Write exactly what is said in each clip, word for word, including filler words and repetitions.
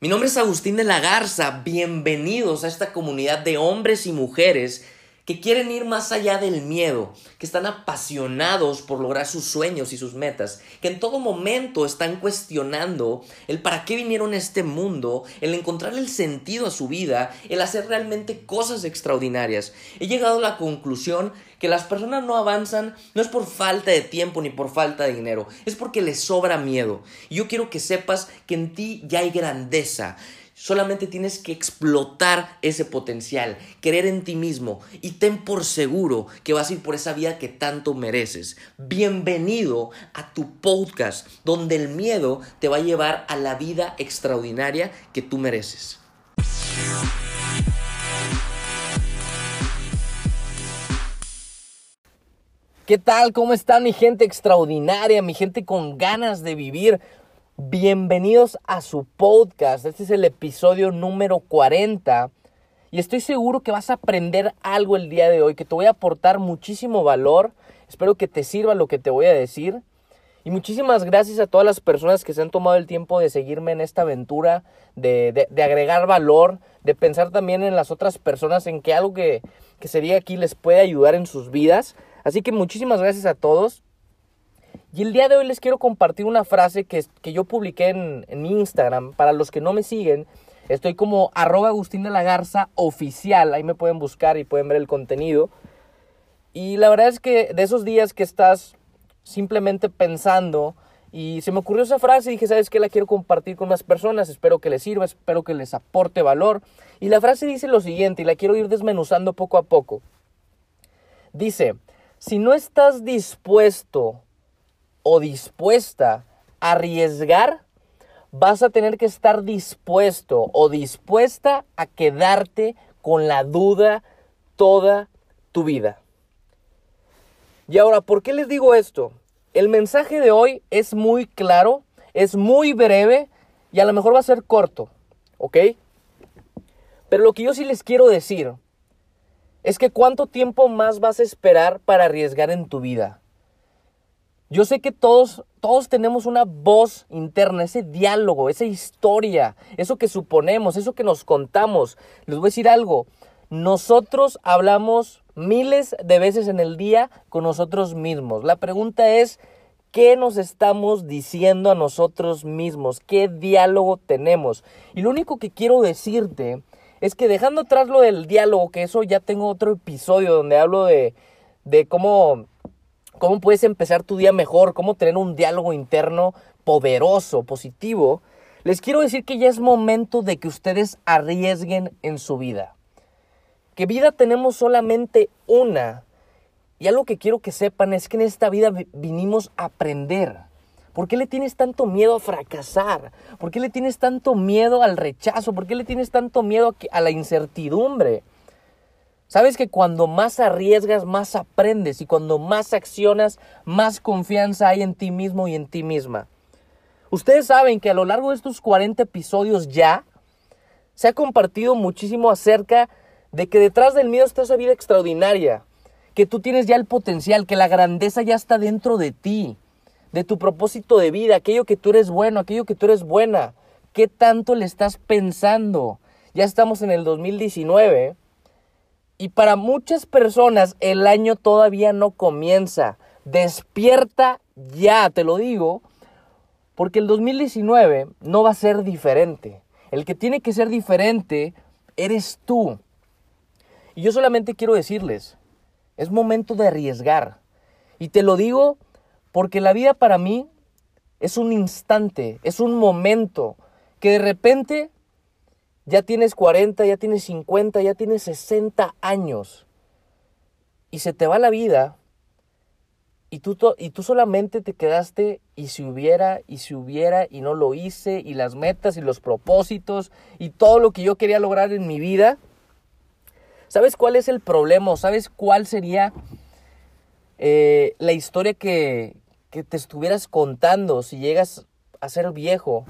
Mi nombre es Agustín de la Garza, bienvenidos a esta comunidad de hombres y mujeres que quieren ir más allá del miedo, que están apasionados por lograr sus sueños y sus metas, que en todo momento están cuestionando el para qué vinieron a este mundo, el encontrar el sentido a su vida, el hacer realmente cosas extraordinarias. He llegado a la conclusión que las personas no avanzan no es por falta de tiempo ni por falta de dinero, es porque les sobra miedo. Y yo quiero que sepas que en ti ya hay grandeza. Solamente tienes que explotar ese potencial, creer en ti mismo y ten por seguro que vas a ir por esa vida que tanto mereces. Bienvenido a tu podcast, donde el miedo te va a llevar a la vida extraordinaria que tú mereces. ¿Qué tal? ¿Cómo están mi gente extraordinaria, mi gente con ganas de vivir? Bienvenidos a su podcast. Este es el episodio número cuarenta y estoy seguro que vas a aprender algo el día de hoy, que te voy a aportar muchísimo valor. Espero que te sirva lo que te voy a decir. Y muchísimas gracias a todas las personas que se han tomado el tiempo de seguirme en esta aventura, de, de, de agregar valor, de pensar también en las otras personas, en que algo que, que se diga aquí les puede ayudar en sus vidas. Así que muchísimas gracias a todos. Y el día de hoy les quiero compartir una frase que, que yo publiqué en, en mi Instagram. Para los que no me siguen, estoy como arroba Agustín de la Garza oficial. Ahí me pueden buscar y pueden ver el contenido. Y la verdad es que de esos días que estás simplemente pensando y se me ocurrió esa frase y dije, ¿sabes qué? La quiero compartir con más personas. Espero que les sirva, espero que les aporte valor. Y la frase dice lo siguiente y la quiero ir desmenuzando poco a poco. Dice, si no estás dispuesto o dispuesta a arriesgar, vas a tener que estar dispuesto o dispuesta a quedarte con la duda toda tu vida. Y ahora, ¿por qué les digo esto? El mensaje de hoy es muy claro, es muy breve y a lo mejor va a ser corto, ¿ok? Pero lo que yo sí les quiero decir es que ¿cuánto tiempo más vas a esperar para arriesgar en tu vida? Yo sé que todos, todos tenemos una voz interna, ese diálogo, esa historia, eso que suponemos, eso que nos contamos. Les voy a decir algo, nosotros hablamos miles de veces en el día con nosotros mismos. La pregunta es, ¿qué nos estamos diciendo a nosotros mismos? ¿Qué diálogo tenemos? Y lo único que quiero decirte es que dejando atrás lo del diálogo, que eso ya tengo otro episodio donde hablo de, de cómo... cómo puedes empezar tu día mejor, cómo tener un diálogo interno poderoso, positivo. Les quiero decir que ya es momento de que ustedes arriesguen en su vida. Que vida tenemos solamente una. Y algo que quiero que sepan es que en esta vida vinimos a aprender. ¿Por qué le tienes tanto miedo a fracasar? ¿Por qué le tienes tanto miedo al rechazo? ¿Por qué le tienes tanto miedo a la incertidumbre? Sabes que cuando más arriesgas, más aprendes. Y cuando más accionas, más confianza hay en ti mismo y en ti misma. Ustedes saben que a lo largo de estos cuarenta episodios ya se ha compartido muchísimo acerca de que detrás del miedo está esa vida extraordinaria. Que tú tienes ya el potencial, que la grandeza ya está dentro de ti. De tu propósito de vida, aquello que tú eres bueno, aquello que tú eres buena. ¿Qué tanto le estás pensando? Ya estamos en el dos mil diecinueve. Y para muchas personas el año todavía no comienza. Despierta ya, te lo digo, porque el dos mil diecinueve no va a ser diferente. El que tiene que ser diferente eres tú. Y yo solamente quiero decirles, es momento de arriesgar. Y te lo digo porque la vida para mí es un instante, es un momento que de repente ya tienes cuarenta, ya tienes cincuenta, ya tienes sesenta años y se te va la vida y tú, to- y tú solamente te quedaste y si hubiera, y si hubiera, y no lo hice, y las metas y los propósitos y todo lo que yo quería lograr en mi vida. ¿Sabes cuál es el problema? ¿Sabes cuál sería eh, la historia que, que te estuvieras contando si llegas a ser viejo?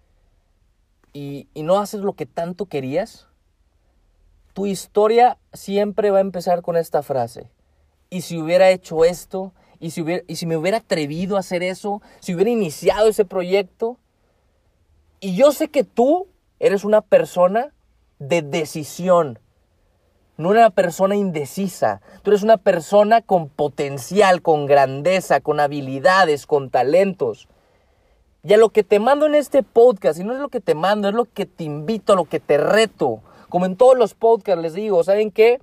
Y, y no haces lo que tanto querías, tu historia siempre va a empezar con esta frase. Y si hubiera hecho esto, y si, hubiera, y si me hubiera atrevido a hacer eso, si hubiera iniciado ese proyecto. Y yo sé que tú eres una persona de decisión, no una persona indecisa. Tú eres una persona con potencial, con grandeza, con habilidades, con talentos. Y a lo que te mando en este podcast, y no es lo que te mando, es lo que te invito, a lo que te reto. Como en todos los podcasts les digo, ¿saben qué?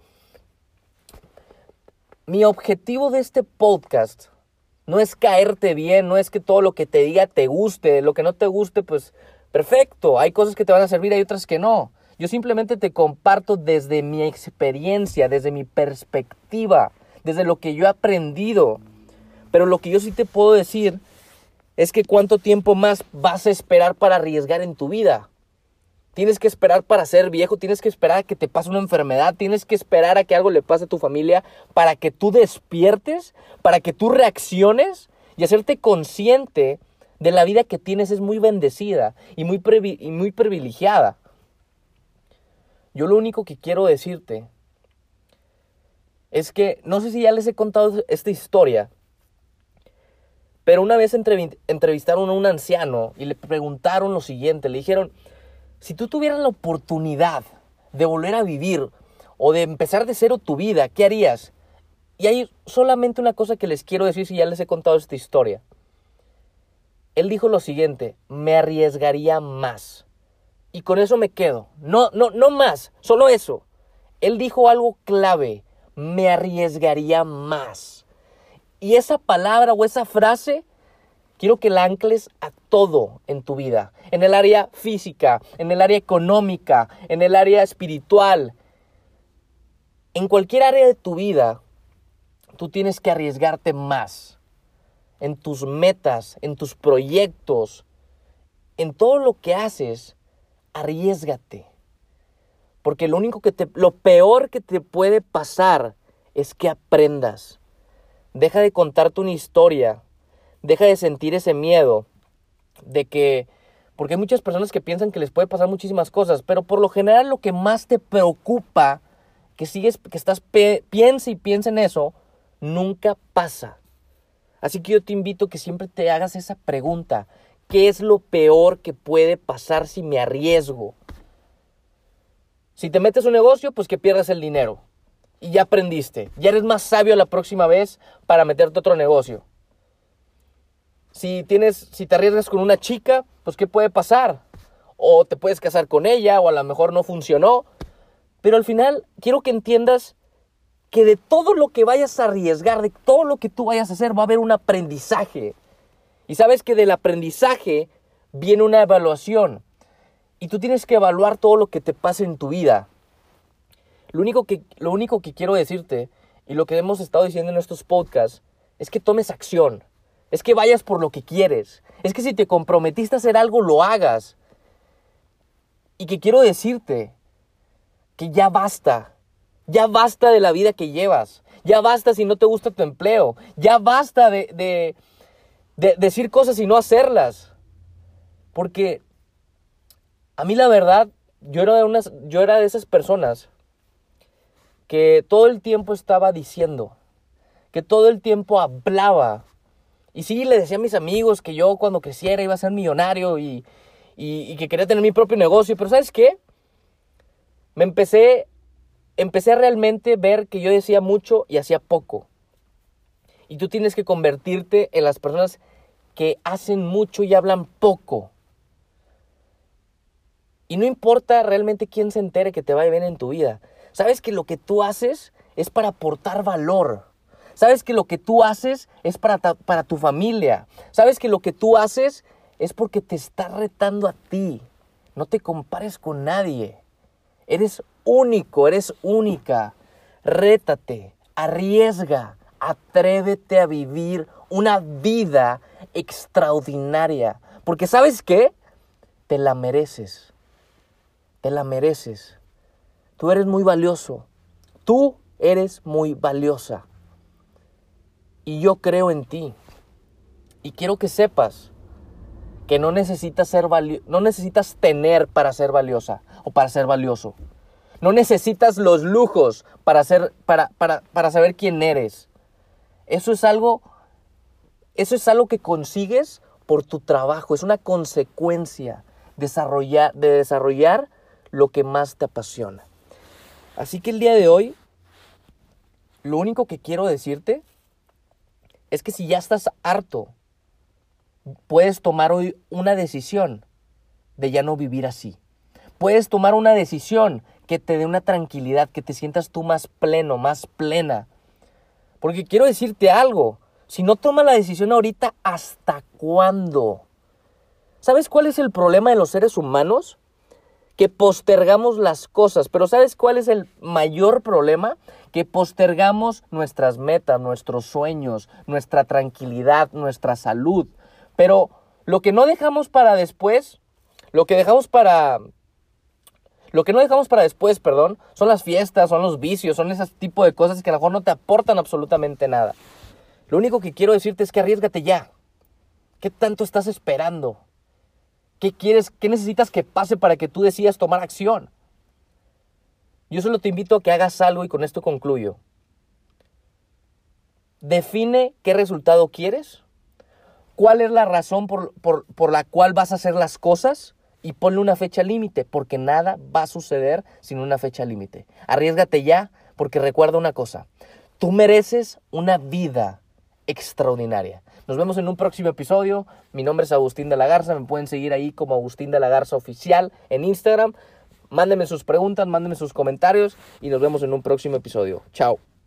Mi objetivo de este podcast no es caerte bien, no es que todo lo que te diga te guste. Lo que no te guste, pues perfecto. Hay cosas que te van a servir, hay otras que no. Yo simplemente te comparto desde mi experiencia, desde mi perspectiva, desde lo que yo he aprendido. Pero lo que yo sí te puedo decir es que cuánto tiempo más vas a esperar para arriesgar en tu vida. Tienes que esperar para ser viejo, tienes que esperar a que te pase una enfermedad, tienes que esperar a que algo le pase a tu familia para que tú despiertes, para que tú reacciones y hacerte consciente de la vida que tienes es muy bendecida y muy, privi- y muy privilegiada. Yo lo único que quiero decirte es que, no sé si ya les he contado esta historia, pero una vez entrev- entrevistaron a un anciano y le preguntaron lo siguiente, le dijeron, si tú tuvieras la oportunidad de volver a vivir o de empezar de cero tu vida, ¿qué harías? Y hay solamente una cosa que les quiero decir si ya les he contado esta historia. Él dijo lo siguiente, me arriesgaría más. Y con eso me quedo. No, no, no más, solo eso. Él dijo algo clave, me arriesgaría más. Y esa palabra o esa frase, quiero que la ancles a todo en tu vida. En el área física, en el área económica, en el área espiritual. En cualquier área de tu vida, tú tienes que arriesgarte más. En tus metas, en tus proyectos, en todo lo que haces, arriésgate. Porque lo único que te, lo peor que te puede pasar es que aprendas. Deja de contarte una historia. Deja de sentir ese miedo de que, porque hay muchas personas que piensan que les puede pasar muchísimas cosas, pero por lo general lo que más te preocupa, que sigues, que estás, pe, piensa y piensa en eso, nunca pasa. Así que yo te invito a que siempre te hagas esa pregunta, ¿qué es lo peor que puede pasar si me arriesgo? Si te metes a un negocio, pues que pierdas el dinero. Y ya aprendiste, ya eres más sabio la próxima vez para meterte a otro negocio. Si tienes, si te arriesgas con una chica, pues ¿qué puede pasar? O te puedes casar con ella, o a lo mejor no funcionó. Pero al final, quiero que entiendas que de todo lo que vayas a arriesgar, de todo lo que tú vayas a hacer, va a haber un aprendizaje. Y sabes que del aprendizaje viene una evaluación. Y tú tienes que evaluar todo lo que te pase en tu vida. Lo único que, lo único que quiero decirte, y lo que hemos estado diciendo en estos podcasts, es que tomes acción. Es que vayas por lo que quieres. Es que si te comprometiste a hacer algo, lo hagas. Y que quiero decirte que ya basta. Ya basta de la vida que llevas. Ya basta si no te gusta tu empleo. Ya basta de, de, de decir cosas y no hacerlas. Porque a mí la verdad, yo era de, unas, yo era de esas personas que todo el tiempo estaba diciendo, que todo el tiempo hablaba. Y sí, le decía a mis amigos que yo cuando creciera iba a ser millonario y, y, y que quería tener mi propio negocio. Pero ¿sabes qué? Me empecé, empecé a realmente ver que yo decía mucho y hacía poco. Y tú tienes que convertirte en las personas que hacen mucho y hablan poco. Y no importa realmente quién se entere que te vaya bien en tu vida. Sabes que lo que tú haces es para aportar valor. Sabes que lo que tú haces es para, ta, para tu familia. Sabes que lo que tú haces es porque te está retando a ti. No te compares con nadie. Eres único, eres única. Rétate, arriesga, atrévete a vivir una vida extraordinaria. Porque ¿sabes qué? Te la mereces. Te la mereces. Tú eres muy valioso. Tú eres muy valiosa. Y yo creo en ti. Y quiero que sepas que no necesitas ser vali- no necesitas tener para ser valiosa o para ser valioso. No necesitas los lujos para ser, para, para, para saber quién eres. Eso es algo, eso es algo que consigues por tu trabajo. Es una consecuencia. desarrollar, de desarrollar lo que más te apasiona. Así que el día de hoy, lo único que quiero decirte es que si ya estás harto, puedes tomar hoy una decisión de ya no vivir así. Puedes tomar una decisión que te dé una tranquilidad, que te sientas tú más pleno, más plena. Porque quiero decirte algo, si no tomas la decisión ahorita, ¿hasta cuándo? ¿Sabes cuál es el problema de los seres humanos? Que postergamos las cosas, pero ¿sabes cuál es el mayor problema? Que postergamos nuestras metas, nuestros sueños, nuestra tranquilidad, nuestra salud. Pero lo que no dejamos para después, lo que dejamos para... Lo que no dejamos para después, perdón, son las fiestas, son los vicios, son ese tipo de cosas que a lo mejor no te aportan absolutamente nada. Lo único que quiero decirte es que arriésgate ya. ¿Qué tanto estás esperando? ¿Qué quieres, qué necesitas que pase para que tú decidas tomar acción? Yo solo te invito a que hagas algo y con esto concluyo. Define qué resultado quieres, cuál es la razón por, por, por la cual vas a hacer las cosas y ponle una fecha límite, porque nada va a suceder sin una fecha límite. Arriésgate ya, porque recuerda una cosa, tú mereces una vida extraordinaria. Nos vemos en un próximo episodio. Mi nombre es Agustín de la Garza. Me pueden seguir ahí como Agustín de la Garza Oficial en Instagram. Mándenme sus preguntas, mándenme sus comentarios y nos vemos en un próximo episodio. Chao.